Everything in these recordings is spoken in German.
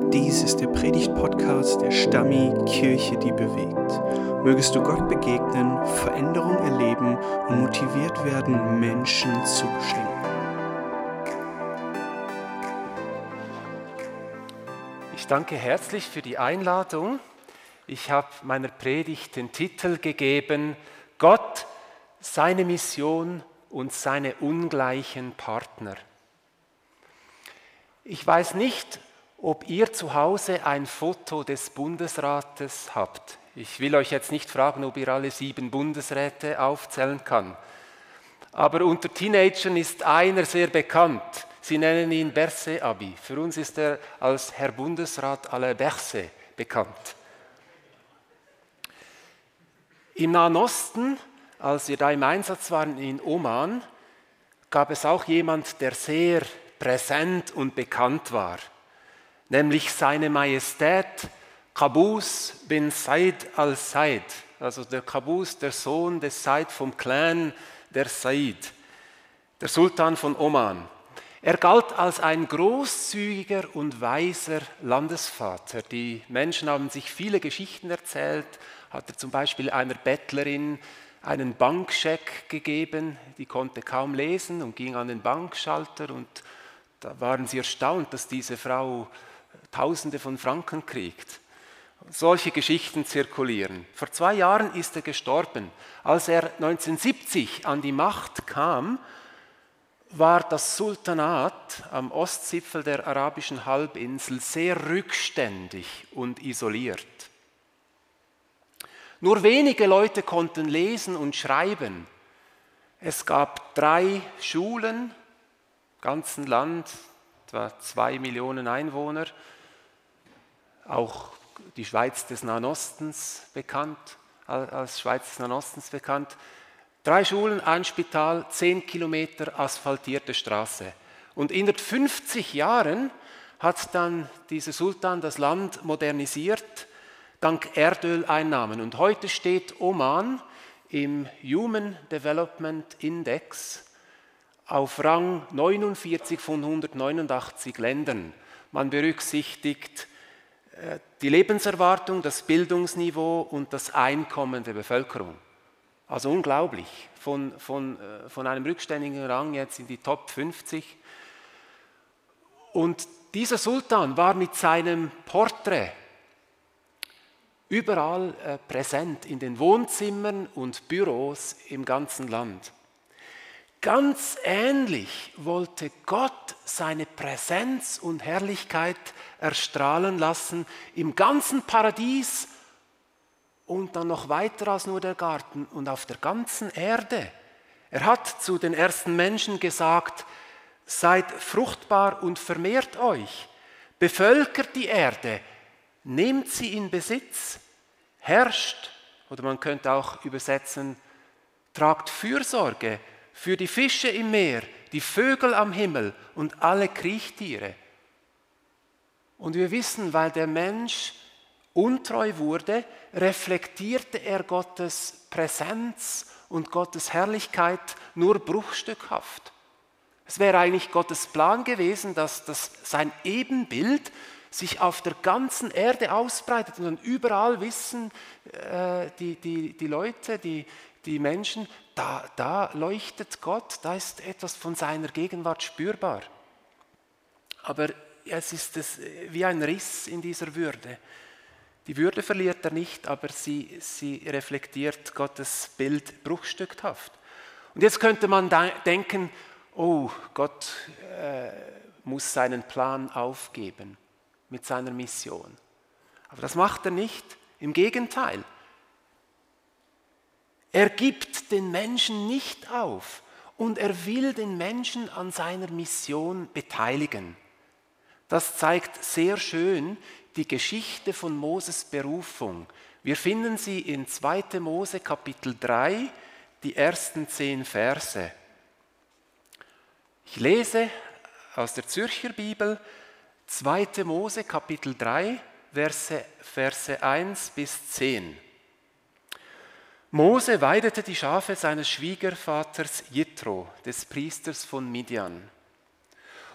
Dies ist der Predigt-Podcast der Stammi Kirche, die bewegt. Mögest du Gott begegnen, Veränderung erleben und motiviert werden, Menschen zu beschenken. Ich danke herzlich für die Einladung. Ich habe meiner Predigt den Titel gegeben: Gott, seine Mission und seine ungleichen Partner. Ich weiß nicht, ob ihr zu Hause ein Foto des Bundesrates habt. Ich will euch jetzt nicht fragen, ob ihr alle 7 Bundesräte aufzählen kann. Aber unter Teenagern ist einer sehr bekannt. Sie nennen ihn Berset-Abi. Für uns ist er als Herr Bundesrat Alain Berset bekannt. Im Nahen Osten, als wir da im Einsatz waren in Oman, gab es auch jemand, der sehr präsent und bekannt war, nämlich seine Majestät Qaboos bin Said al-Said, also der Qaboos, der Sohn des Said vom Clan der Said, der Sultan von Oman. Er galt als ein großzügiger und weiser Landesvater. Die Menschen haben sich viele Geschichten erzählt. Hat er zum Beispiel einer Bettlerin einen Bankscheck gegeben, die konnte kaum lesen und ging an den Bankschalter, und da waren sie erstaunt, dass diese Frau Tausende von Franken kriegt. Solche Geschichten zirkulieren. Vor 2 Jahren ist er gestorben. Als er 1970 an die Macht kam, war das Sultanat am Ostzipfel der arabischen Halbinsel sehr rückständig und isoliert. Nur wenige Leute konnten lesen und schreiben. Es gab 3 Schulen im ganzen Land, etwa 2 Millionen Einwohner, auch die Schweiz des Nahen Ostens bekannt, als Schweiz des Nahen Ostens bekannt. 3 Schulen, ein Spital, 10 Kilometer asphaltierte Straße. Und in 50 Jahren hat dann dieser Sultan das Land modernisiert, dank Erdöleinnahmen. Und heute steht Oman im Human Development Index auf Rang 49 von 189 Ländern. Man berücksichtigt die Lebenserwartung, das Bildungsniveau und das Einkommen der Bevölkerung. Also unglaublich, von einem rückständigen Rang jetzt in die Top 50. Und dieser Sultan war mit seinem Porträt überall präsent, in den Wohnzimmern und Büros im ganzen Land. Ganz ähnlich wollte Gott seine Präsenz und Herrlichkeit erstrahlen lassen im ganzen Paradies und dann noch weiter als nur der Garten und auf der ganzen Erde. Er hat zu den ersten Menschen gesagt: Seid fruchtbar und vermehrt euch, bevölkert die Erde, nehmt sie in Besitz, herrscht, oder man könnte auch übersetzen, tragt Fürsorge für die Fische im Meer, die Vögel am Himmel und alle Kriechtiere. Und wir wissen, weil der Mensch untreu wurde, reflektierte er Gottes Präsenz und Gottes Herrlichkeit nur bruchstückhaft. Es wäre eigentlich Gottes Plan gewesen, dass sein Ebenbild sich auf der ganzen Erde ausbreitet und dann überall wissen die Leute, die Menschen, da leuchtet Gott, da ist etwas von seiner Gegenwart spürbar. Aber es ist wie ein Riss in dieser Würde. Die Würde verliert er nicht, aber sie reflektiert Gottes Bild bruchstückhaft. Und jetzt könnte man denken, oh, Gott muss seinen Plan aufgeben mit seiner Mission. Aber das macht er nicht, im Gegenteil. Er gibt den Menschen nicht auf und er will den Menschen an seiner Mission beteiligen. Das zeigt sehr schön die Geschichte von Moses Berufung. Wir finden sie in 2. Mose Kapitel 3, die ersten 10 Verse. Ich lese aus der Zürcher Bibel 2. Mose Kapitel 3, Verse 1 bis 10. Mose weidete die Schafe seines Schwiegervaters Jitro, des Priesters von Midian.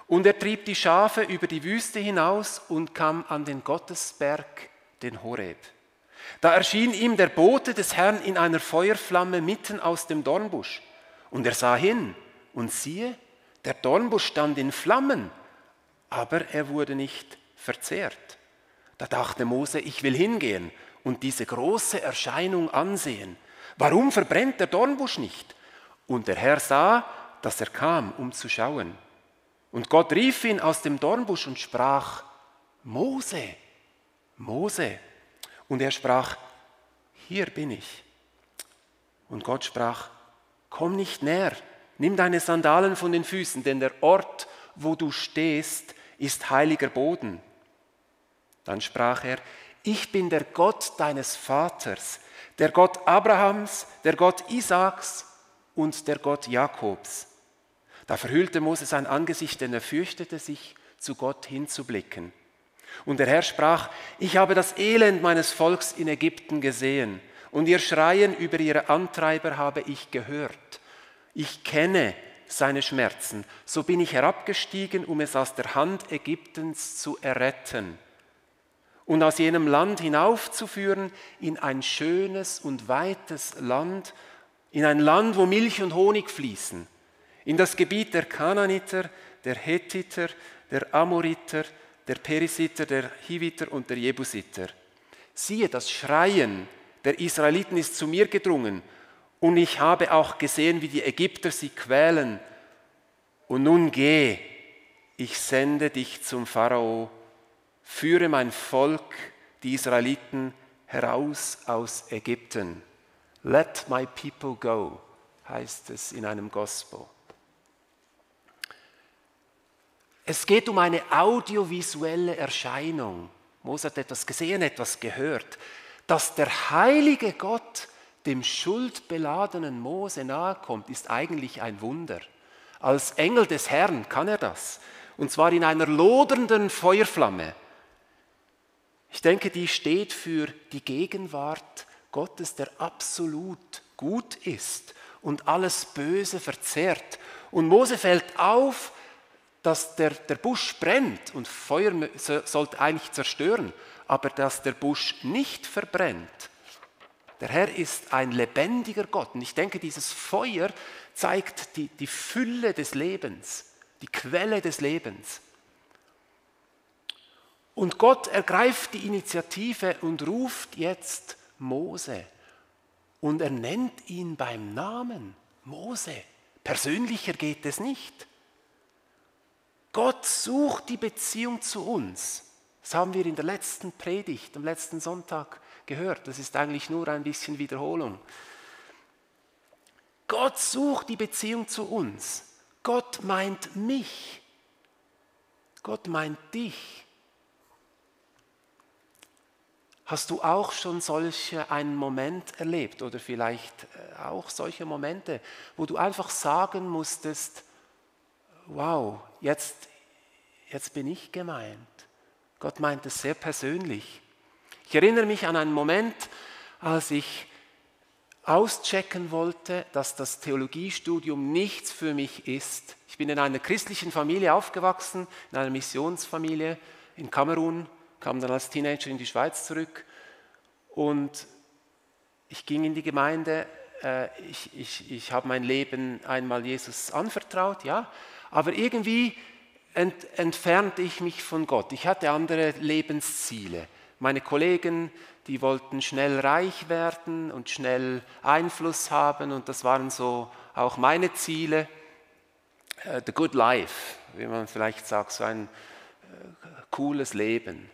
Und er trieb die Schafe über die Wüste hinaus und kam an den Gottesberg, den Horeb. Da erschien ihm der Bote des Herrn in einer Feuerflamme mitten aus dem Dornbusch. Und er sah hin, und siehe, der Dornbusch stand in Flammen, aber er wurde nicht verzehrt. Da dachte Mose, ich will hingehen und diese große Erscheinung ansehen. Warum verbrennt der Dornbusch nicht? Und der Herr sah, dass er kam, um zu schauen. Und Gott rief ihn aus dem Dornbusch und sprach, Mose, Mose. Und er sprach, hier bin ich. Und Gott sprach, komm nicht näher, nimm deine Sandalen von den Füßen, denn der Ort, wo du stehst, ist heiliger Boden. Dann sprach er, ich bin der Gott deines Vaters, der Gott Abrahams, der Gott Isaaks und der Gott Jakobs. Da verhüllte Mose sein Angesicht, denn er fürchtete sich, zu Gott hinzublicken. Und der Herr sprach, ich habe das Elend meines Volks in Ägypten gesehen und ihr Schreien über ihre Antreiber habe ich gehört. Ich kenne seine Schmerzen, so bin ich herabgestiegen, um es aus der Hand Ägyptens zu erretten und aus jenem Land hinaufzuführen in ein schönes und weites Land, in ein Land, wo Milch und Honig fließen, in das Gebiet der Kanaaniter, der Hethiter, der Amoriter, der Perisiter, der Hiviter und der Jebusiter. Siehe, das Schreien der Israeliten ist zu mir gedrungen, und ich habe auch gesehen, wie die Ägypter sie quälen. Und nun geh, ich sende dich zum Pharao, führe mein Volk, die Israeliten, heraus aus Ägypten. Let my people go, heißt es in einem Gospel. Es geht um eine audiovisuelle Erscheinung. Mose hat etwas gesehen, etwas gehört, dass der heilige Gott dem schuldbeladenen Mose nahekommt, ist eigentlich ein Wunder. Als Engel des Herrn kann er das, und zwar in einer lodernden Feuerflamme. Ich denke, die steht für die Gegenwart Gottes, der absolut gut ist und alles Böse verzehrt. Und Mose fällt auf, dass der Busch brennt und Feuer sollte eigentlich zerstören, aber dass der Busch nicht verbrennt. Der Herr ist ein lebendiger Gott und ich denke, dieses Feuer zeigt die Fülle des Lebens, die Quelle des Lebens. Und Gott ergreift die Initiative und ruft jetzt Mose und er nennt ihn beim Namen, Mose. Persönlicher geht es nicht. Gott sucht die Beziehung zu uns. Das haben wir in der letzten Predigt, am letzten Sonntag gehört. Das ist eigentlich nur ein bisschen Wiederholung. Gott sucht die Beziehung zu uns. Gott meint mich. Gott meint dich. Hast du auch schon einen Moment erlebt oder vielleicht auch solche Momente, wo du einfach sagen musstest, wow, jetzt bin ich gemeint. Gott meint es sehr persönlich. Ich erinnere mich an einen Moment, als ich auschecken wollte, dass das Theologiestudium nichts für mich ist. Ich bin in einer christlichen Familie aufgewachsen, in einer Missionsfamilie in Kamerun, kam dann als Teenager in die Schweiz zurück und ich ging in die Gemeinde. Ich habe mein Leben einmal Jesus anvertraut, ja, aber irgendwie entfernte ich mich von Gott. Ich hatte andere Lebensziele. Meine Kollegen, die wollten schnell reich werden und schnell Einfluss haben und das waren so auch meine Ziele. The good life, wie man vielleicht sagt, so ein cooles Leben.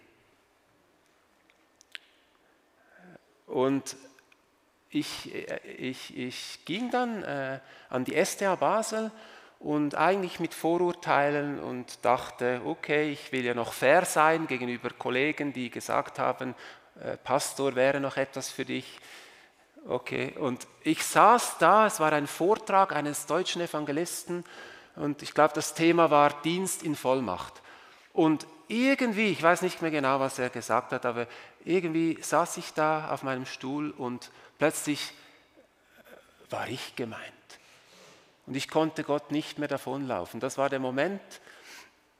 Und ich ging dann an die STH Basel und eigentlich mit Vorurteilen und dachte, okay, ich will ja noch fair sein gegenüber Kollegen, die gesagt haben, Pastor wäre noch etwas für dich. Okay, und ich saß da, es war ein Vortrag eines deutschen Evangelisten und ich glaube, das Thema war Dienst in Vollmacht. Und irgendwie, ich weiß nicht mehr genau, was er gesagt hat, aber irgendwie saß ich da auf meinem Stuhl und plötzlich war ich gemeint. Und ich konnte Gott nicht mehr davonlaufen. Das war der Moment,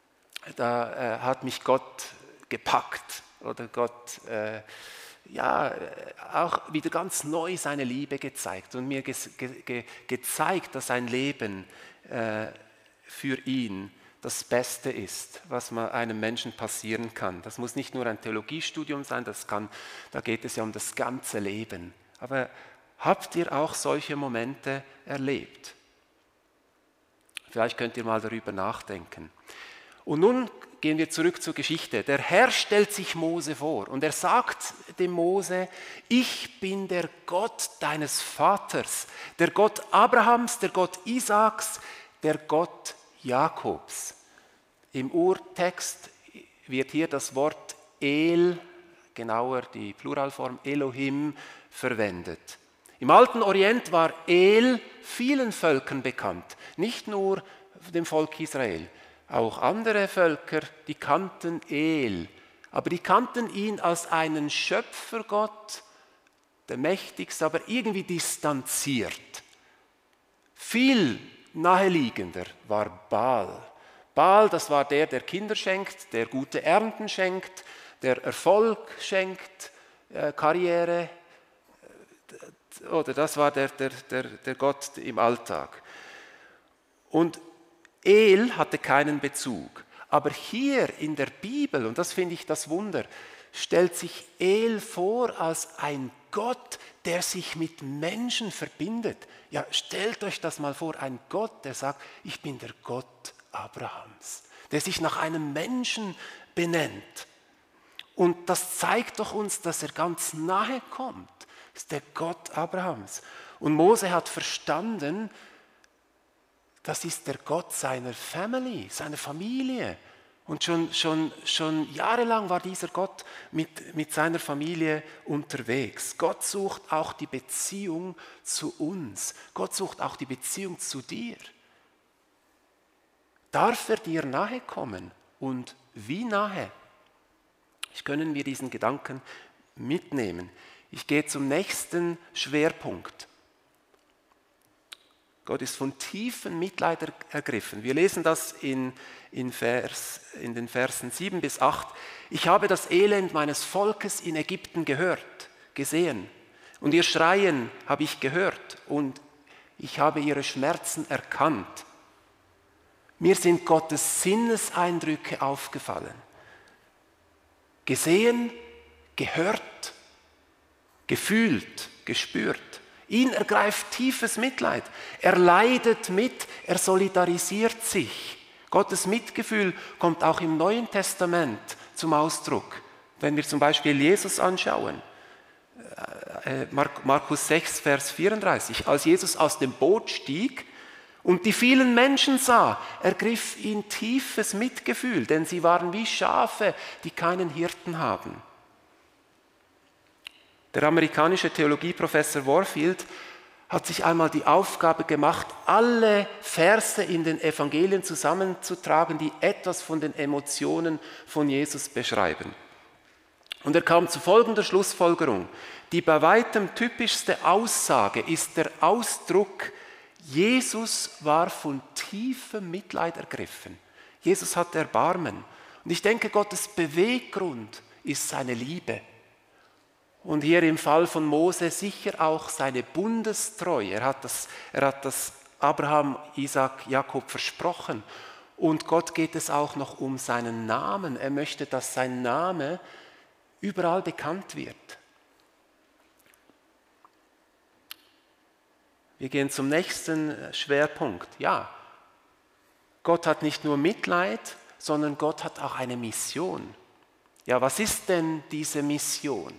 da hat mich Gott gepackt oder Gott auch wieder ganz neu seine Liebe gezeigt und mir gezeigt, dass ein Leben für ihn das Beste ist, was einem Menschen passieren kann. Das muss nicht nur ein Theologiestudium sein, da geht es ja um das ganze Leben. Aber habt ihr auch solche Momente erlebt? Vielleicht könnt ihr mal darüber nachdenken. Und nun gehen wir zurück zur Geschichte. Der Herr stellt sich Mose vor und er sagt dem Mose: Ich bin der Gott deines Vaters, der Gott Abrahams, der Gott Isaaks, der Gott Jakobs. Im Urtext wird hier das Wort El, genauer die Pluralform Elohim, verwendet. Im Alten Orient war El vielen Völkern bekannt, nicht nur dem Volk Israel. Auch andere Völker, die kannten El, aber die kannten ihn als einen Schöpfergott, der Mächtigste, aber irgendwie distanziert. Viel naheliegender war Baal. Baal, das war der Kinder schenkt, der gute Ernten schenkt, der Erfolg schenkt, Karriere, oder das war der Gott im Alltag. Und El hatte keinen Bezug. Aber hier in der Bibel, und das finde ich das Wunder, stellt sich El vor als ein Gott, der sich mit Menschen verbindet. Ja, stellt euch das mal vor, ein Gott, der sagt, ich bin der Gott Abrahams, der sich nach einem Menschen benennt. Und das zeigt doch uns, dass er ganz nahe kommt. Das ist der Gott Abrahams. Und Mose hat verstanden, das ist der Gott seiner Family, seiner Familie. Und schon jahrelang war dieser Gott mit seiner Familie unterwegs. Gott sucht auch die Beziehung zu uns. Gott sucht auch die Beziehung zu dir. Darf er dir nahe kommen? Und wie nahe? Können wir diesen Gedanken mitnehmen? Ich gehe zum nächsten Schwerpunkt. Gott ist von tiefem Mitleid ergriffen. Wir lesen das in den Versen 7 bis 8. Ich habe das Elend meines Volkes in Ägypten gehört, gesehen. Und ihr Schreien habe ich gehört und ich habe ihre Schmerzen erkannt. Mir sind Gottes Sinneseindrücke aufgefallen. Gesehen, gehört, gefühlt, gespürt. Ihn ergreift tiefes Mitleid. Er leidet mit, er solidarisiert sich. Gottes Mitgefühl kommt auch im Neuen Testament zum Ausdruck. Wenn wir zum Beispiel Jesus anschauen, Markus 6, Vers 34, als Jesus aus dem Boot stieg und die vielen Menschen sah, ergriff ihn tiefes Mitgefühl, denn sie waren wie Schafe, die keinen Hirten haben. Der amerikanische Theologieprofessor Warfield hat sich einmal die Aufgabe gemacht, alle Verse in den Evangelien zusammenzutragen, die etwas von den Emotionen von Jesus beschreiben. Und er kam zu folgender Schlussfolgerung. Die bei weitem typischste Aussage ist der Ausdruck, Jesus war von tiefem Mitleid ergriffen. Jesus hat Erbarmen. Und ich denke, Gottes Beweggrund ist seine Liebe. Und hier im Fall von Mose sicher auch seine Bundestreue. Er hat das Abraham, Isaak, Jakob versprochen. Und Gott geht es auch noch um seinen Namen. Er möchte, dass sein Name überall bekannt wird. Wir gehen zum nächsten Schwerpunkt. Ja, Gott hat nicht nur Mitleid, sondern Gott hat auch eine Mission. Ja, was ist denn diese Mission?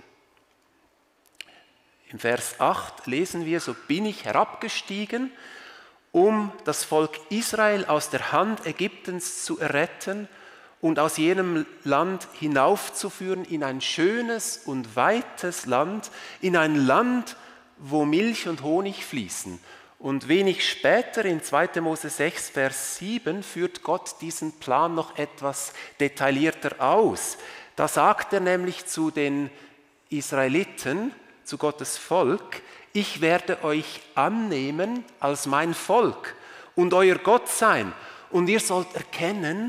Im Vers 8 lesen wir, so bin ich herabgestiegen, um das Volk Israel aus der Hand Ägyptens zu erretten und aus jenem Land hinaufzuführen in ein schönes und weites Land, in ein Land, wo Milch und Honig fließen. Und wenig später, in 2. Mose 6, Vers 7, führt Gott diesen Plan noch etwas detaillierter aus. Da sagt er nämlich zu den Israeliten, zu Gottes Volk, ich werde euch annehmen als mein Volk und euer Gott sein. Und ihr sollt erkennen,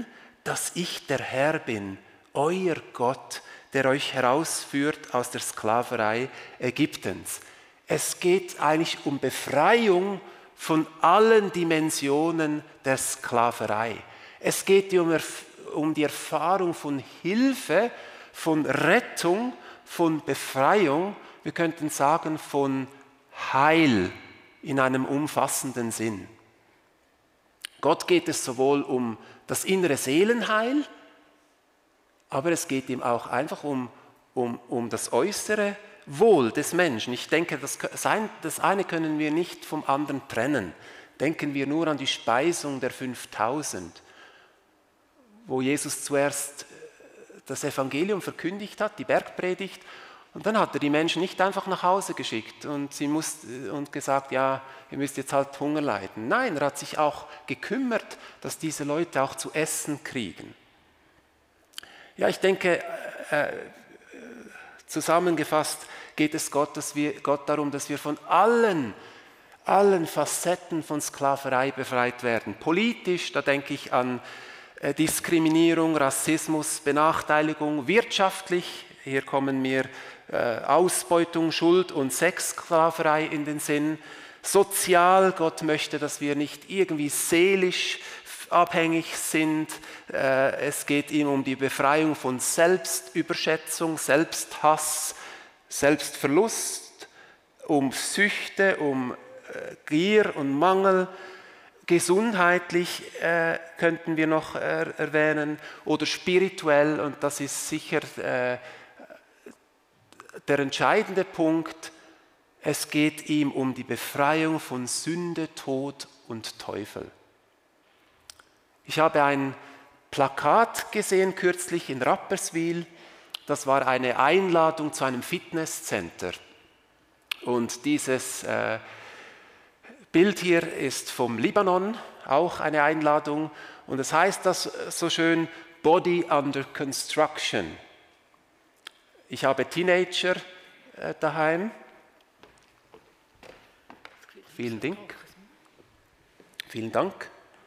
dass ich der Herr bin, euer Gott, der euch herausführt aus der Sklaverei Ägyptens. Es geht eigentlich um Befreiung von allen Dimensionen der Sklaverei. Es geht um die Erfahrung von Hilfe, von Rettung, von Befreiung, wir könnten sagen von Heil in einem umfassenden Sinn. Gott geht es sowohl um das innere Seelenheil, aber es geht ihm auch einfach um das äußere Wohl des Menschen. Ich denke, das eine können wir nicht vom anderen trennen. Denken wir nur an die Speisung der 5000, wo Jesus zuerst das Evangelium verkündigt hat, die Bergpredigt, und dann hat er die Menschen nicht einfach nach Hause geschickt und gesagt, ja, ihr müsst jetzt halt Hunger leiden. Nein, er hat sich auch gekümmert, dass diese Leute auch zu essen kriegen. Ja, ich denke, zusammengefasst geht es Gott darum, dass wir von allen Facetten von Sklaverei befreit werden. Politisch, da denke ich an Diskriminierung, Rassismus, Benachteiligung, wirtschaftlich, hier kommen mir Ausbeutung, Schuld und Sexsklaverei in den Sinn. Sozial, Gott möchte, dass wir nicht irgendwie seelisch abhängig sind. Es geht ihm um die Befreiung von Selbstüberschätzung, Selbsthass, Selbstverlust, um Süchte, um Gier und Mangel. Gesundheitlich könnten wir noch erwähnen oder spirituell, und das ist sicher der entscheidende Punkt. Es geht ihm um die Befreiung von Sünde, Tod und Teufel. Ich habe ein Plakat gesehen kürzlich in Rapperswil. Das war eine Einladung zu einem Fitnesscenter. Und dieses Bild hier ist vom Libanon, auch eine Einladung. Und es heißt das so schön, Body under Construction. Ich habe Teenager daheim. Vielen Dank. Vielen Dank.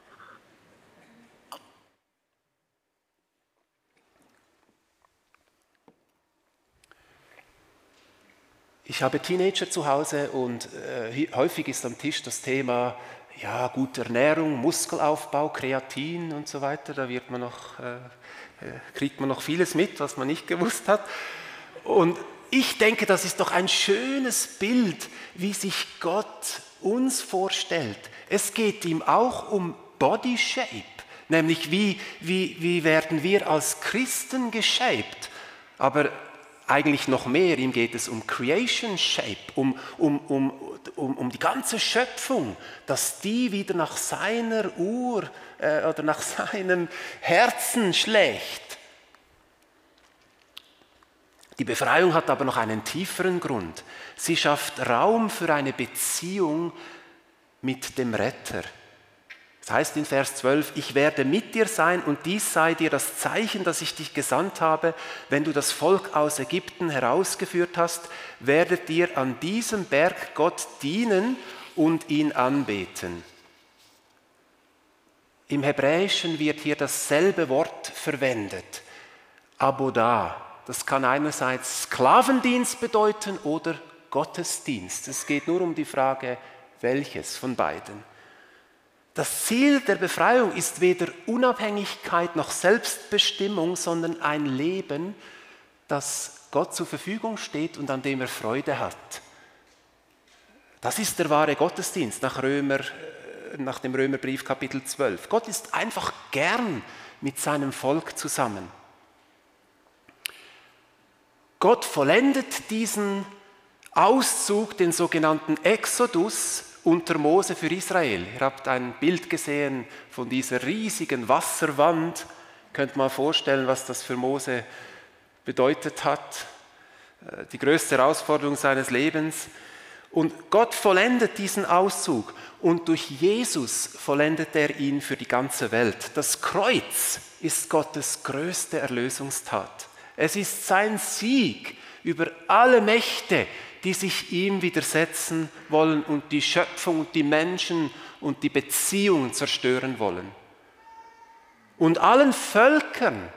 Ich habe Teenager zu Hause und häufig ist am Tisch das Thema ja, gute Ernährung, Muskelaufbau, Kreatin und so weiter. Da kriegt man noch vieles mit, was man nicht gewusst hat. Und ich denke, das ist doch ein schönes Bild, wie sich Gott uns vorstellt. Es geht ihm auch um Body Shape, nämlich wie werden wir als Christen geshaped. Aber eigentlich noch mehr, ihm geht es um Creation Shape, um die ganze Schöpfung, dass die wieder nach seiner Uhr oder nach seinem Herzen schlägt. Die Befreiung hat aber noch einen tieferen Grund. Sie schafft Raum für eine Beziehung mit dem Retter. Das heißt in Vers 12, ich werde mit dir sein und dies sei dir das Zeichen, dass ich dich gesandt habe. Wenn du das Volk aus Ägypten herausgeführt hast, werdet ihr an diesem Berg Gott dienen und ihn anbeten. Im Hebräischen wird hier dasselbe Wort verwendet, Abodah. Das kann einerseits Sklavendienst bedeuten oder Gottesdienst. Es geht nur um die Frage, welches von beiden. Das Ziel der Befreiung ist weder Unabhängigkeit noch Selbstbestimmung, sondern ein Leben, das Gott zur Verfügung steht und an dem er Freude hat. Das ist der wahre Gottesdienst nach dem Römerbrief Kapitel 12. Gott ist einfach gern mit seinem Volk zusammen. Gott vollendet diesen Auszug, den sogenannten Exodus, unter Mose für Israel. Ihr habt ein Bild gesehen von dieser riesigen Wasserwand. Könnt mal vorstellen, was das für Mose bedeutet hat. Die größte Herausforderung seines Lebens. Und Gott vollendet diesen Auszug und durch Jesus vollendet er ihn für die ganze Welt. Das Kreuz ist Gottes größte Erlösungstat. Es ist sein Sieg über alle Mächte, die sich ihm widersetzen wollen und die Schöpfung, die Menschen und die Beziehungen zerstören wollen. Und allen Völkern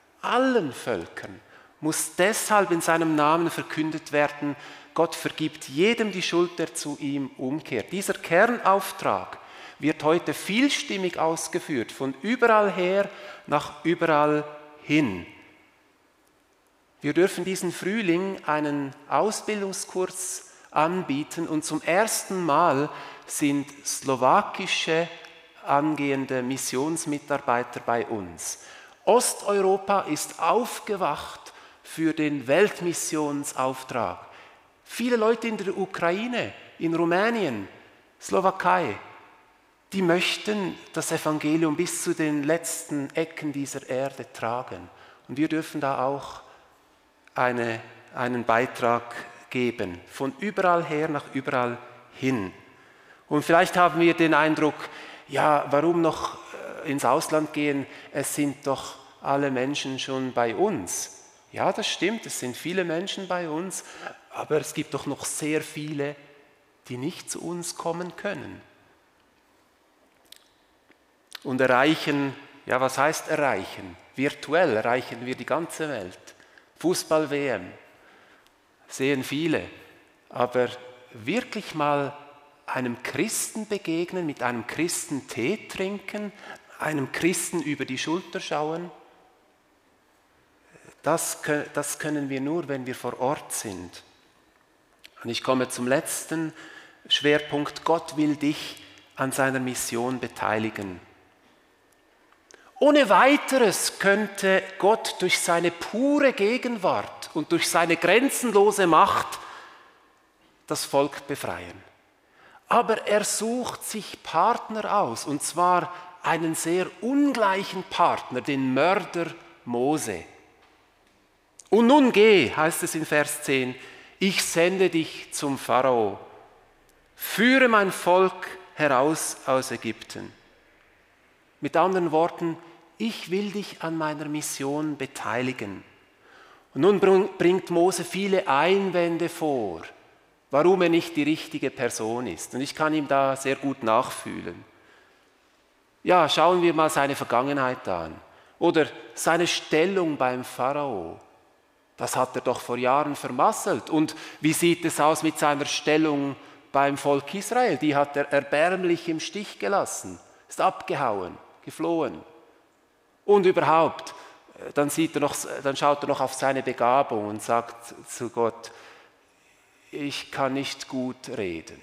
muss deshalb in seinem Namen verkündet werden, Gott vergibt jedem die Schuld, der zu ihm umkehrt. Dieser Kernauftrag wird heute vielstimmig ausgeführt, von überall her nach überall hin. Wir dürfen diesen Frühling einen Ausbildungskurs anbieten und zum ersten Mal sind slowakische angehende Missionsmitarbeiter bei uns. Osteuropa ist aufgewacht für den Weltmissionsauftrag. Viele Leute in der Ukraine, in Rumänien, Slowakei, die möchten das Evangelium bis zu den letzten Ecken dieser Erde tragen. Und wir dürfen da auch einen Beitrag geben, von überall her nach überall hin. Und vielleicht haben wir den Eindruck, ja, warum noch ins Ausland gehen? Es sind doch alle Menschen schon bei uns. Ja, das stimmt, es sind viele Menschen bei uns, aber es gibt doch noch sehr viele, die nicht zu uns kommen können. Und erreichen, ja, was heißt erreichen? Virtuell erreichen wir die ganze Welt. Fußball-WM sehen viele, aber wirklich mal einem Christen begegnen, mit einem Christen Tee trinken, einem Christen über die Schulter schauen, das können wir nur, wenn wir vor Ort sind. Und ich komme zum letzten Schwerpunkt. Gott will dich an seiner Mission beteiligen. Ohne weiteres könnte Gott durch seine pure Gegenwart und durch seine grenzenlose Macht das Volk befreien. Aber er sucht sich Partner aus, und zwar einen sehr ungleichen Partner, den Mörder Mose. Und nun geh, heißt es in Vers 10, ich sende dich zum Pharao. Führe mein Volk heraus aus Ägypten. Mit anderen Worten, ich will dich an meiner Mission beteiligen. Und nun bringt Mose viele Einwände vor, warum er nicht die richtige Person ist. Und ich kann ihm da sehr gut nachfühlen. Ja, schauen wir mal seine Vergangenheit an. Oder seine Stellung beim Pharao. Das hat er doch vor Jahren vermasselt. Und wie sieht es aus mit seiner Stellung beim Volk Israel? Die hat er erbärmlich im Stich gelassen, ist abgehauen, geflohen. Und überhaupt, dann schaut er noch auf seine Begabung und sagt zu Gott, ich kann nicht gut reden.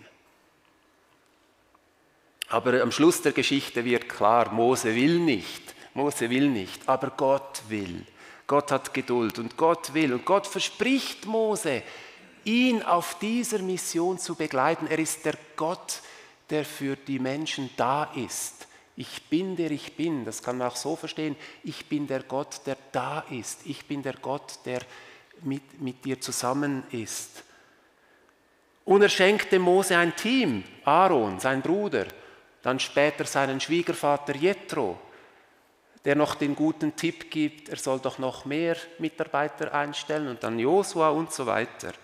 Aber am Schluss der Geschichte wird klar, Mose will nicht, aber Gott will. Gott hat Geduld und Gott will. Und Gott verspricht Mose, ihn auf dieser Mission zu begleiten. Er ist der Gott, der für die Menschen da ist. Ich bin der ich bin, das kann man auch so verstehen. Ich bin der Gott, der da ist. Ich bin der Gott, der mit dir zusammen ist. Und er schenkte Mose ein Team, Aaron, sein Bruder, dann später seinen Schwiegervater Jethro, der noch den guten Tipp gibt, er soll doch noch mehr Mitarbeiter einstellen und dann Josua und so weiter.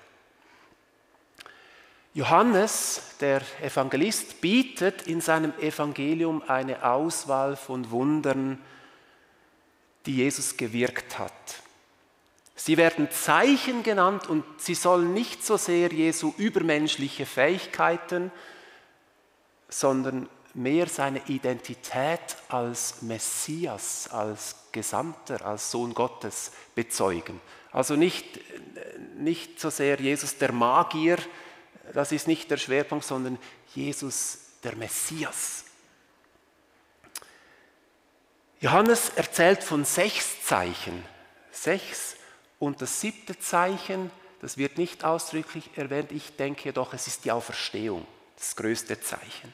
Johannes, der Evangelist, bietet in seinem Evangelium eine Auswahl von Wundern, die Jesus gewirkt hat. Sie werden Zeichen genannt und sie sollen nicht so sehr Jesu übermenschliche Fähigkeiten, sondern mehr seine Identität als Messias, als Gesandter, als Sohn Gottes bezeugen. Also nicht so sehr Jesus der Magier, das ist nicht der Schwerpunkt, sondern Jesus der Messias. Johannes erzählt von 6 Zeichen. 6 und das 7. Zeichen, das wird nicht ausdrücklich erwähnt, ich denke jedoch, es ist die Auferstehung, das größte Zeichen.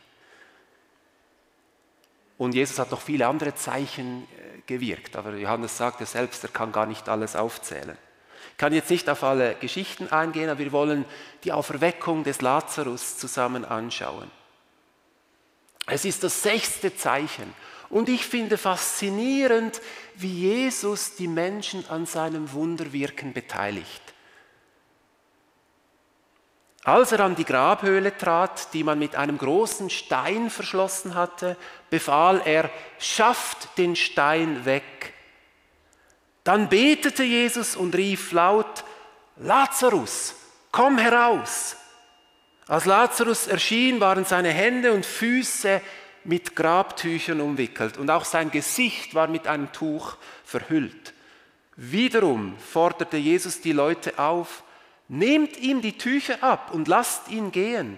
Und Jesus hat noch viele andere Zeichen gewirkt, aber Johannes sagt ja selbst, er kann gar nicht alles aufzählen. Ich kann jetzt nicht auf alle Geschichten eingehen, aber wir wollen die Auferweckung des Lazarus zusammen anschauen. Es ist das 6. Zeichen und ich finde faszinierend, wie Jesus die Menschen an seinem Wunderwirken beteiligt. Als er an die Grabhöhle trat, die man mit einem großen Stein verschlossen hatte, befahl er, schafft den Stein weg. Dann betete Jesus und rief laut, Lazarus, komm heraus. Als Lazarus erschien, waren seine Hände und Füße mit Grabtüchern umwickelt und auch sein Gesicht war mit einem Tuch verhüllt. Wiederum forderte Jesus die Leute auf, nehmt ihm die Tücher ab und lasst ihn gehen.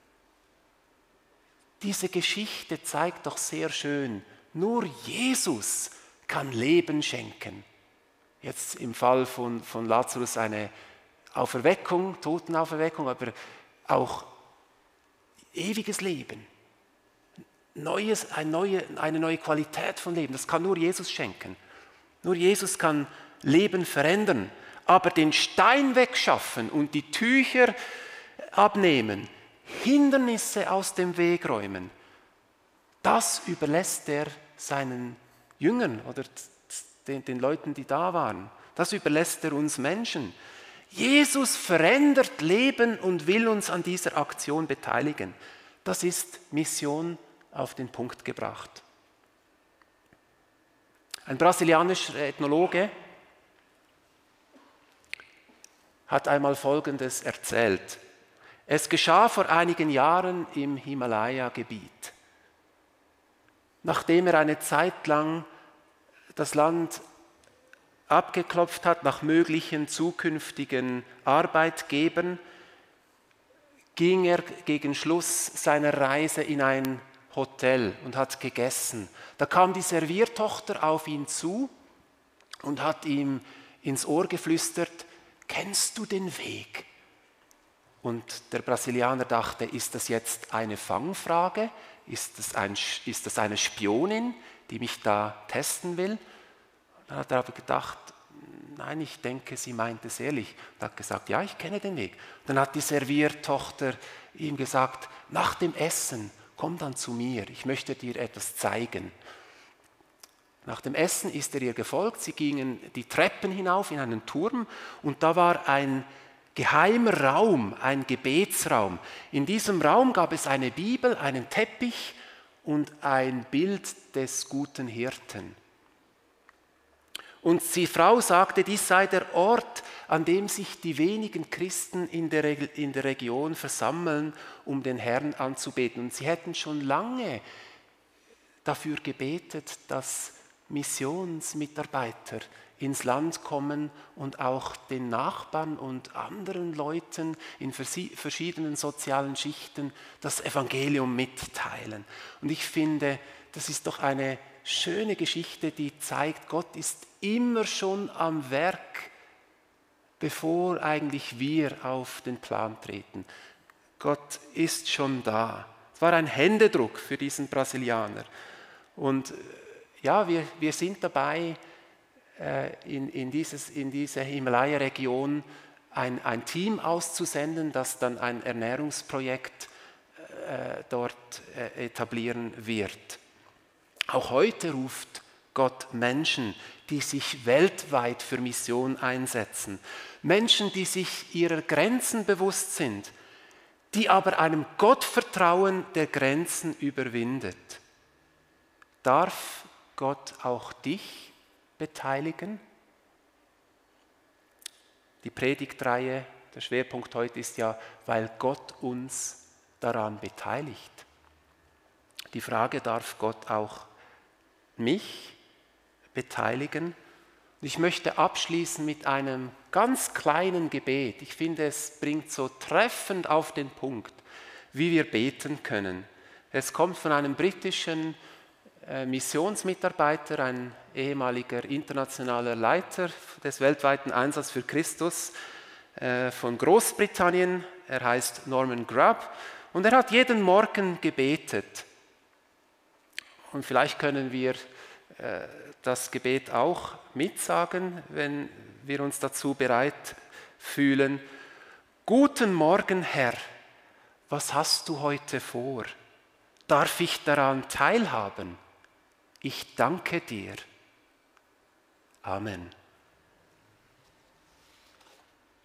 Diese Geschichte zeigt doch sehr schön, nur Jesus kann Leben schenken. Jetzt im Fall von Lazarus eine Auferweckung, Totenauferweckung, aber auch ewiges Leben. Eine neue Qualität von Leben, das kann nur Jesus schenken. Nur Jesus kann Leben verändern. Aber den Stein wegschaffen und die Tücher abnehmen, Hindernisse aus dem Weg räumen, das überlässt er seinen Jüngern oder den Leuten, die da waren. Das überlässt er uns Menschen. Jesus verändert Leben und will uns an dieser Aktion beteiligen. Das ist Mission auf den Punkt gebracht. Ein brasilianischer Ethnologe hat einmal Folgendes erzählt. Es geschah vor einigen Jahren im Himalaya-Gebiet. Nachdem er eine Zeit lang das Land abgeklopft hat nach möglichen zukünftigen Arbeitgebern, ging er gegen Schluss seiner Reise in ein Hotel und hat gegessen. Da kam die Serviertochter auf ihn zu und hat ihm ins Ohr geflüstert, kennst du den Weg? Und der Brasilianer dachte, ist das jetzt eine Fangfrage? Ist das eine Spionin, die mich da testen will? Dann hat er aber gedacht, nein, ich denke, sie meint es ehrlich. Und hat gesagt, ja, ich kenne den Weg. Dann hat die Serviertochter ihm gesagt, nach dem Essen, komm dann zu mir, ich möchte dir etwas zeigen. Nach dem Essen ist er ihr gefolgt, sie gingen die Treppen hinauf in einen Turm und da war ein geheimer Raum, ein Gebetsraum. In diesem Raum gab es eine Bibel, einen Teppich und ein Bild des guten Hirten. Und die Frau sagte, dies sei der Ort, an dem sich die wenigen Christen in der Region versammeln, um den Herrn anzubeten. Und sie hätten schon lange dafür gebetet, dass Missionsmitarbeiter ins Land kommen und auch den Nachbarn und anderen Leuten in verschiedenen sozialen Schichten das Evangelium mitteilen. Und ich finde, das ist doch eine schöne Geschichte, die zeigt, Gott ist immer schon am Werk, bevor eigentlich wir auf den Plan treten. Gott ist schon da. Es war ein Händedruck für diesen Brasilianer. Und ja, wir sind dabei, in diese Himalaya-Region ein Team auszusenden, das dann ein Ernährungsprojekt dort etablieren wird. Auch heute ruft Gott Menschen, die sich weltweit für Mission einsetzen. Menschen, die sich ihrer Grenzen bewusst sind, die aber einem Gott vertrauen, der Grenzen überwindet. Darf Gott auch dich beteiligen? Die Predigtreihe, der Schwerpunkt heute ist ja, weil Gott uns daran beteiligt. Die Frage, darf Gott auch mich beteiligen? Ich möchte abschließen mit einem ganz kleinen Gebet. Ich finde, es bringt so treffend auf den Punkt, wie wir beten können. Es kommt von einem britischen Missionsmitarbeiter, ein ehemaliger internationaler Leiter des weltweiten Einsatzes für Christus von Großbritannien. Er heißt Norman Grubb und er hat jeden Morgen gebetet. Und vielleicht können wir das Gebet auch mitsagen, wenn wir uns dazu bereit fühlen. Guten Morgen, Herr, was hast du heute vor? Darf ich daran teilhaben? Ich danke dir. Amen.